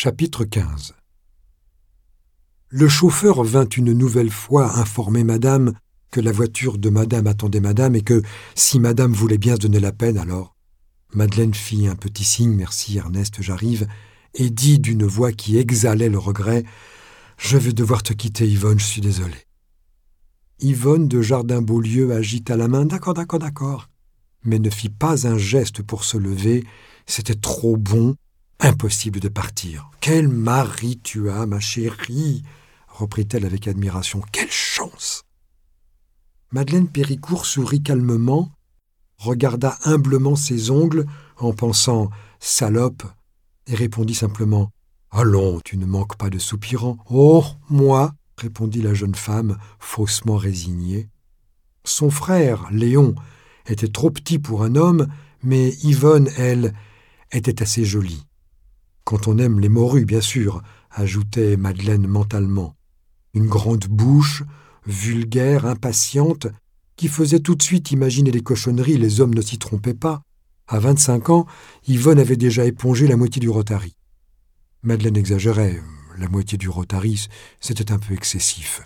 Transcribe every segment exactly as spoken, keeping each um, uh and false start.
Chapitre quinze. Le chauffeur vint une nouvelle fois informer madame que la voiture de madame attendait madame et que, si madame voulait bien se donner la peine, alors... Madeleine fit un petit signe, « Merci Ernest, j'arrive », et dit d'une voix qui exhalait le regret, « Je vais devoir te quitter, Yvonne, je suis désolé. » Yvonne de Jardin-Beaulieu agita la main, « D'accord, d'accord, d'accord », mais ne fit pas un geste pour se lever, c'était trop bon, impossible de partir. « Quel mari tu as, ma chérie !» reprit-elle avec admiration. « Quelle chance !» Madeleine Péricourt sourit calmement, regarda humblement ses ongles en pensant « salope » et répondit simplement « Allons, tu ne manques pas de soupirant. »« Oh, moi !» répondit la jeune femme, faussement résignée. Son frère, Léon, était trop petit pour un homme, mais Yvonne, elle, était assez jolie. Quand on aime les morues, bien sûr, ajoutait Madeleine mentalement. Une grande bouche, vulgaire, impatiente, qui faisait tout de suite imaginer des cochonneries, les hommes ne s'y trompaient pas. À vingt-cinq ans, Yvonne avait déjà épongé la moitié du Rotary. Madeleine exagérait, la moitié du Rotary, c'était un peu excessif.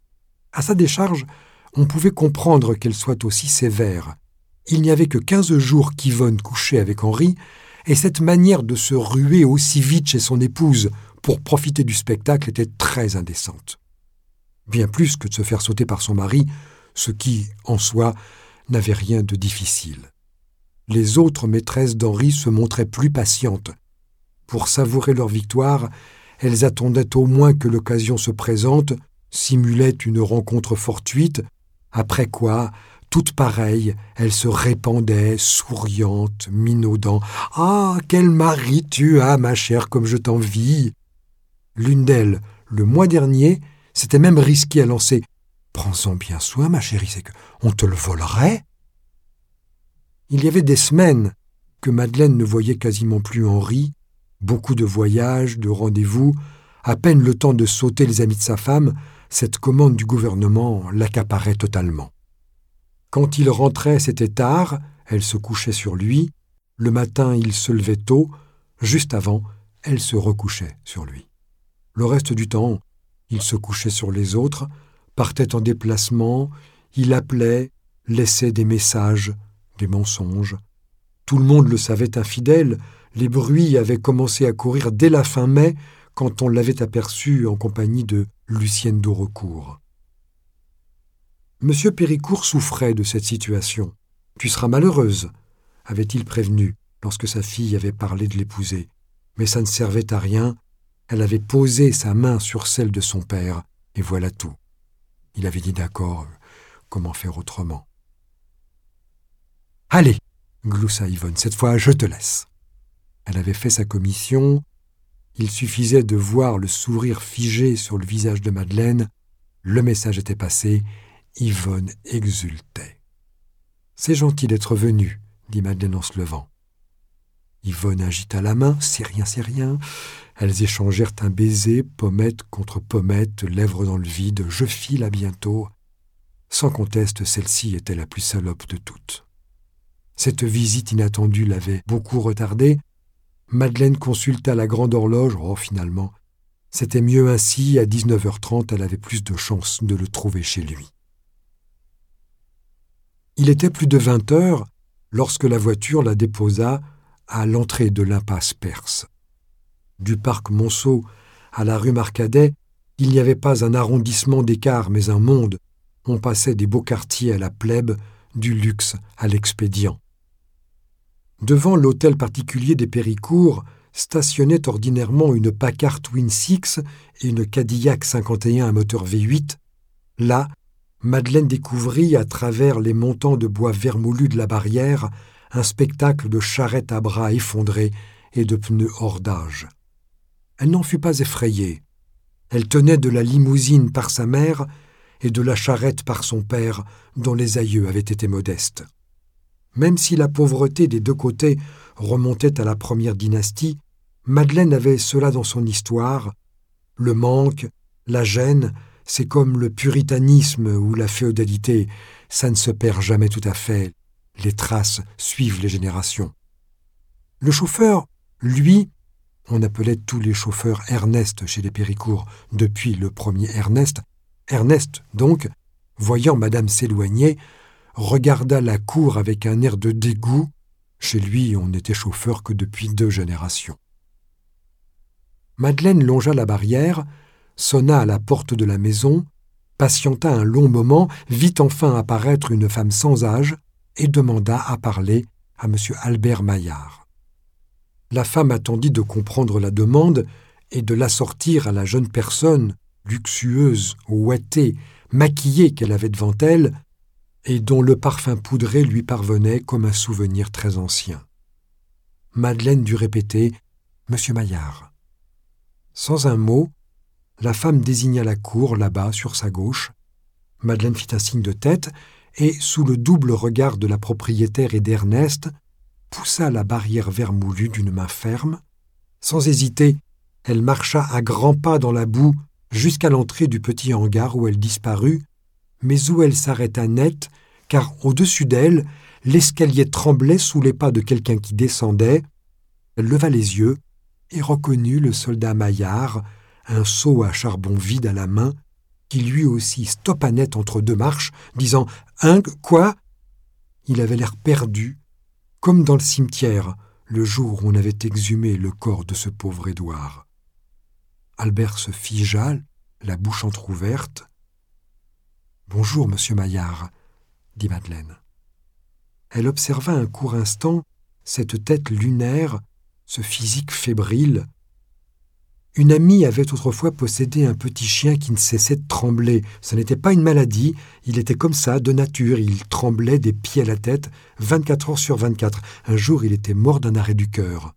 À sa décharge, on pouvait comprendre qu'elle soit aussi sévère. Il n'y avait que quinze jours qu'Yvonne couchait avec Henri, et cette manière de se ruer aussi vite chez son épouse pour profiter du spectacle était très indécente. Bien plus que de se faire sauter par son mari, ce qui, en soi, n'avait rien de difficile. Les autres maîtresses d'Henri se montraient plus patientes. Pour savourer leur victoire, elles attendaient au moins que l'occasion se présente, simulaient une rencontre fortuite, après quoi, toutes pareilles, elles se répandaient, souriantes, minaudant. « Ah, quel mari tu as, ma chère, comme je t'envie !» L'une d'elles, le mois dernier, s'était même risquée à lancer « Prends-en bien soin, ma chérie, c'est qu'on te le volerait !» Il y avait des semaines que Madeleine ne voyait quasiment plus Henri, beaucoup de voyages, de rendez-vous, à peine le temps de sauter les amis de sa femme, cette commande du gouvernement l'accaparait totalement. Quand il rentrait, c'était tard, elle se couchait sur lui, le matin il se levait tôt, juste avant, elle se recouchait sur lui. Le reste du temps, il se couchait sur les autres, partait en déplacement, il appelait, laissait des messages, des mensonges. Tout le monde le savait infidèle, les bruits avaient commencé à courir dès la fin mai, quand on l'avait aperçu en compagnie de Lucienne d'Aurecourt. Monsieur Péricourt souffrait de cette situation. « Tu seras malheureuse », avait-il prévenu lorsque sa fille avait parlé de l'épouser. Mais ça ne servait à rien, elle avait posé sa main sur celle de son père, et voilà tout. Il avait dit d'accord, comment faire autrement. « Allez !» gloussa Yvonne, « cette fois je te laisse. » Elle avait fait sa commission, il suffisait de voir le sourire figé sur le visage de Madeleine, le message était passé, Yvonne exultait. « C'est gentil d'être venu, » dit Madeleine en se levant. Yvonne agita la main, « C'est rien, c'est rien. » Elles échangèrent un baiser, pommette contre pommette, lèvres dans le vide, « Je file à bientôt. » Sans conteste, celle-ci était la plus salope de toutes. Cette visite inattendue l'avait beaucoup retardée. Madeleine consulta la grande horloge. Oh, finalement, c'était mieux ainsi. À dix-neuf heures trente, elle avait plus de chances de le trouver chez lui. Il était plus de vingt heures lorsque la voiture la déposa à l'entrée de l'impasse Perse. Du parc Monceau à la rue Marcadet, il n'y avait pas un arrondissement d'écart, mais un monde. On passait des beaux quartiers à la plèbe, du luxe à l'expédient. Devant l'hôtel particulier des Péricourt stationnaient ordinairement une Packard Twin Six et une Cadillac cinquante et un à moteur V huit. Là, Madeleine découvrit, à travers les montants de bois vermoulu de la barrière, un spectacle de charrettes à bras effondrés et de pneus hors d'âge. Elle n'en fut pas effrayée. Elle tenait de la limousine par sa mère et de la charrette par son père, dont les aïeux avaient été modestes. Même si la pauvreté des deux côtés remontait à la première dynastie, Madeleine avait cela dans son histoire. Le manque, la gêne, c'est comme le puritanisme ou la féodalité, ça ne se perd jamais tout à fait, les traces suivent les générations. Le chauffeur, lui, On appelait tous les chauffeurs Ernest chez les Péricourt, depuis le premier Ernest. Ernest, donc, voyant madame s'éloigner, regarda la cour avec un air de dégoût. Chez lui, on n'était chauffeur que depuis deux générations. Madeleine longea la barrière, sonna à la porte de la maison, patienta un long moment, vit enfin apparaître une femme sans âge et demanda à parler à M. Albert Maillard. La femme attendit de comprendre la demande et de l'assortir à la jeune personne, luxueuse, ouatée, maquillée qu'elle avait devant elle, et dont le parfum poudré lui parvenait comme un souvenir très ancien. Madeleine dut répéter « Monsieur Maillard ». Sans un mot, la femme désigna la cour, là-bas, sur sa gauche. Madeleine fit un signe de tête et, sous le double regard de la propriétaire et d'Ernest, poussa la barrière vermoulue d'une main ferme. Sans hésiter, elle marcha à grands pas dans la boue jusqu'à l'entrée du petit hangar où elle disparut, mais où elle s'arrêta net, car au-dessus d'elle, l'escalier tremblait sous les pas de quelqu'un qui descendait. Elle leva les yeux et reconnut le soldat Maillard, un seau à charbon vide à la main, qui lui aussi stoppa net entre deux marches, disant « Hein, quoi ?» Il avait l'air perdu, comme dans le cimetière, le jour où on avait exhumé le corps de ce pauvre Édouard. Albert se figea, la bouche entr'ouverte. « Bonjour, monsieur Maillard, » dit Madeleine. Elle observa un court instant cette tête lunaire, ce physique fébrile. Une amie avait autrefois possédé un petit chien qui ne cessait de trembler. Ce n'était pas une maladie, il était comme ça, de nature, il tremblait des pieds à la tête, vingt-quatre heures sur vingt-quatre. Un jour, il était mort d'un arrêt du cœur.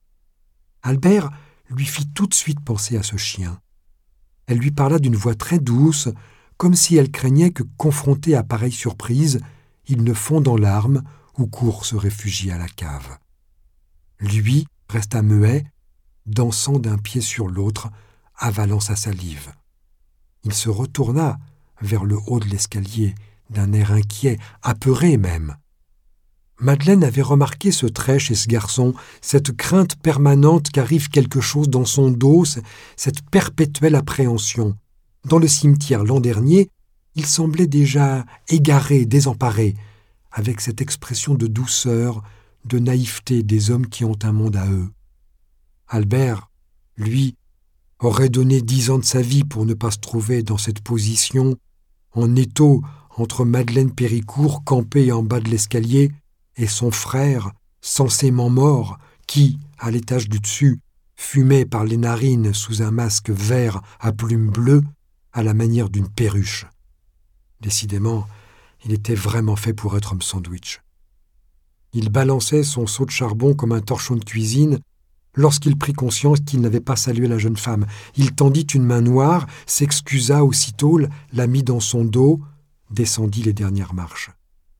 Albert lui fit tout de suite penser à ce chien. Elle lui parla d'une voix très douce, comme si elle craignait que, confronté à pareille surprise, il ne fond en larmes ou court se réfugier à la cave. Lui resta muet, dansant d'un pied sur l'autre, avalant sa salive. Il se retourna vers le haut de l'escalier, d'un air inquiet, apeuré même. Madeleine avait remarqué ce trait chez ce garçon, cette crainte permanente qu'arrive quelque chose dans son dos, cette perpétuelle appréhension. Dans le cimetière l'an dernier, il semblait déjà égaré, désemparé, avec cette expression de douceur, de naïveté des hommes qui ont un monde à eux. Albert, lui, aurait donné dix ans de sa vie pour ne pas se trouver dans cette position, en étau entre Madeleine Péricourt, campée en bas de l'escalier, et son frère, censément mort, qui, à l'étage du dessus, fumait par les narines sous un masque vert à plumes bleues, à la manière d'une perruche. Décidément, il était vraiment fait pour être homme sandwich. Il balançait son seau de charbon comme un torchon de cuisine lorsqu'il prit conscience qu'il n'avait pas salué la jeune femme. Il tendit une main noire, s'excusa aussitôt, la mit dans son dos, descendit les dernières marches.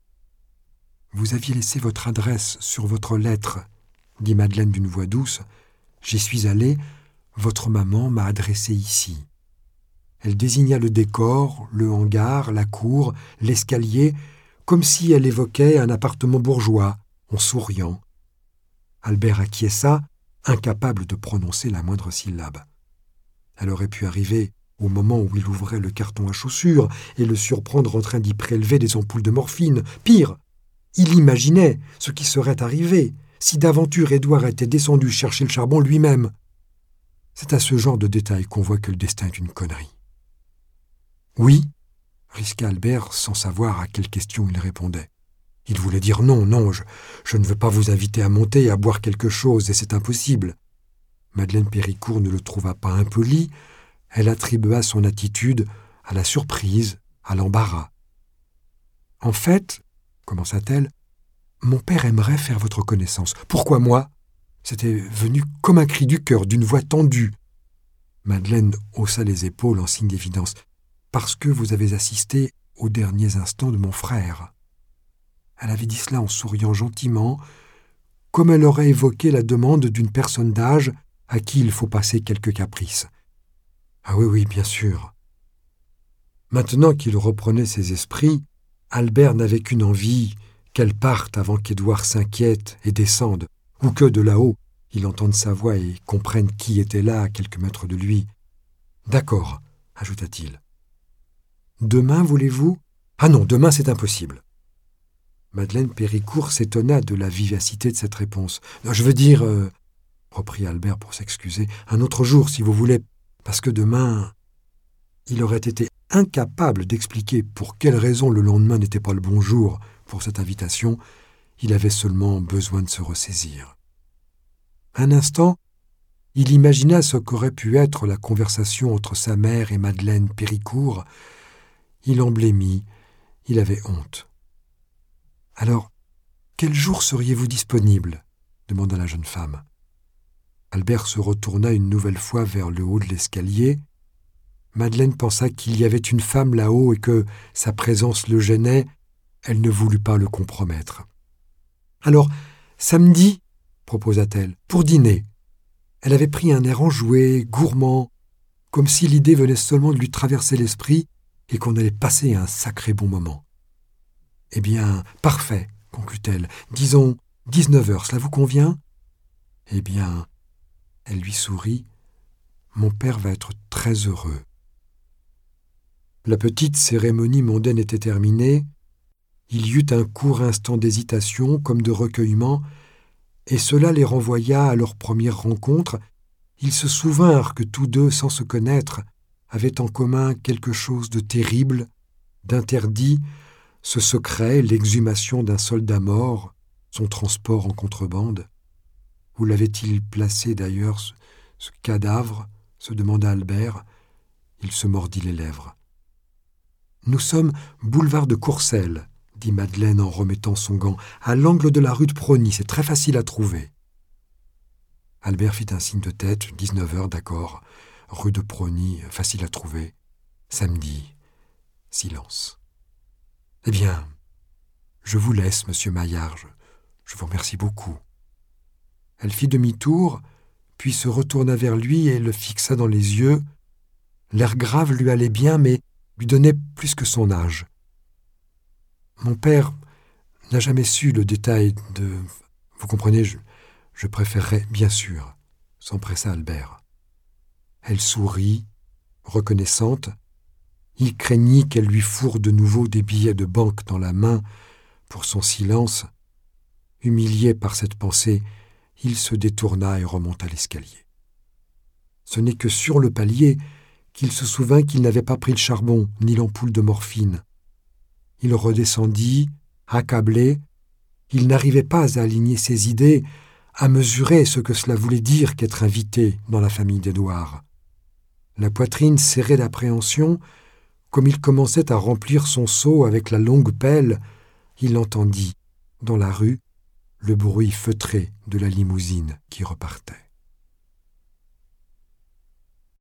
« Vous aviez laissé votre adresse sur votre lettre, » dit Madeleine d'une voix douce. « J'y suis allée, votre maman m'a adressé ici. » Elle désigna le décor, le hangar, la cour, l'escalier, comme si elle évoquait un appartement bourgeois, en souriant. Albert acquiesça, incapable de prononcer la moindre syllabe. Elle aurait pu arriver au moment où il ouvrait le carton à chaussures et le surprendre en train d'y prélever des ampoules de morphine. Pire, il imaginait ce qui serait arrivé si d'aventure Édouard était descendu chercher le charbon lui-même. C'est à ce genre de détails qu'on voit que le destin est une connerie. « Oui », risqua Albert sans savoir à quelle question il répondait. Il voulait dire « Non, non, je, je ne veux pas vous inviter à monter et à boire quelque chose, et c'est impossible. » Madeleine Péricourt ne le trouva pas impoli, elle attribua son attitude à la surprise, à l'embarras. « En fait, » commença-t-elle, « mon père aimerait faire votre connaissance. Pourquoi moi ?» C'était venu comme un cri du cœur, d'une voix tendue. Madeleine haussa les épaules en signe d'évidence. « Parce que vous avez assisté aux derniers instants de mon frère. » Elle avait dit cela en souriant gentiment, comme elle aurait évoqué la demande d'une personne d'âge à qui il faut passer quelques caprices. « Ah oui, oui, bien sûr. » Maintenant qu'il reprenait ses esprits, Albert n'avait qu'une envie, qu'elle parte avant qu'Édouard s'inquiète et descende, ou que, de là-haut, il entende sa voix et comprenne qui était là à quelques mètres de lui. « D'accord, ajouta-t-il. « Demain, voulez-vous ? Ah non, demain, c'est impossible. » Madeleine Péricourt s'étonna de la vivacité de cette réponse. « Je veux dire, euh, reprit Albert pour s'excuser, un autre jour, si vous voulez, parce que demain... » Il aurait été incapable d'expliquer pour quelle raison le lendemain n'était pas le bon jour pour cette invitation. Il avait seulement besoin de se ressaisir. Un instant, il imagina ce qu'aurait pu être la conversation entre sa mère et Madeleine Péricourt. Il en blêmit, il avait honte. « Alors, quel jour seriez-vous disponible ?» demanda la jeune femme. Albert se retourna une nouvelle fois vers le haut de l'escalier. Madeleine pensa qu'il y avait une femme là-haut et que sa présence le gênait. Elle ne voulut pas le compromettre. « Alors, samedi, proposa-t-elle, pour dîner. » Elle avait pris un air enjoué, gourmand, comme si l'idée venait seulement de lui traverser l'esprit et qu'on allait passer un sacré bon moment. « Eh bien, parfait, conclut-elle. Disons dix-neuf heures, cela vous convient ? » « Eh bien, elle lui sourit. Mon père va être très heureux. » La petite cérémonie mondaine était terminée. Il y eut un court instant d'hésitation, comme de recueillement, et cela les renvoya à leur première rencontre. Ils se souvinrent que tous deux, sans se connaître, avaient en commun quelque chose de terrible, d'interdit, ce secret, l'exhumation d'un soldat mort, son transport en contrebande. Où l'avait-il placé d'ailleurs, ce, ce cadavre se demanda Albert. Il se mordit les lèvres. « Nous sommes boulevard de Courcelles, » dit Madeleine en remettant son gant, « à l'angle de la rue de Prony, c'est très facile à trouver. » Albert fit un signe de tête, dix-neuf heures, d'accord. Rue de Prony, facile à trouver. Samedi, silence. « Eh bien, je vous laisse, monsieur Maillard, je, je vous remercie beaucoup. » Elle fit demi-tour, puis se retourna vers lui et le fixa dans les yeux. L'air grave lui allait bien, mais lui donnait plus que son âge. « Mon père n'a jamais su le détail de... Vous comprenez, je, je préférerais, bien sûr, » s'empressa Albert. Elle sourit, reconnaissante. Il craignit qu'elle lui fourre de nouveau des billets de banque dans la main pour son silence. Humilié par cette pensée, il se détourna et remonta l'escalier. Ce n'est que sur le palier qu'il se souvint qu'il n'avait pas pris le charbon ni l'ampoule de morphine. Il redescendit, accablé. Il n'arrivait pas à aligner ses idées, à mesurer ce que cela voulait dire qu'être invité dans la famille d'Édouard. La poitrine serrée d'appréhension, comme il commençait à remplir son seau avec la longue pelle, il entendit, dans la rue, le bruit feutré de la limousine qui repartait.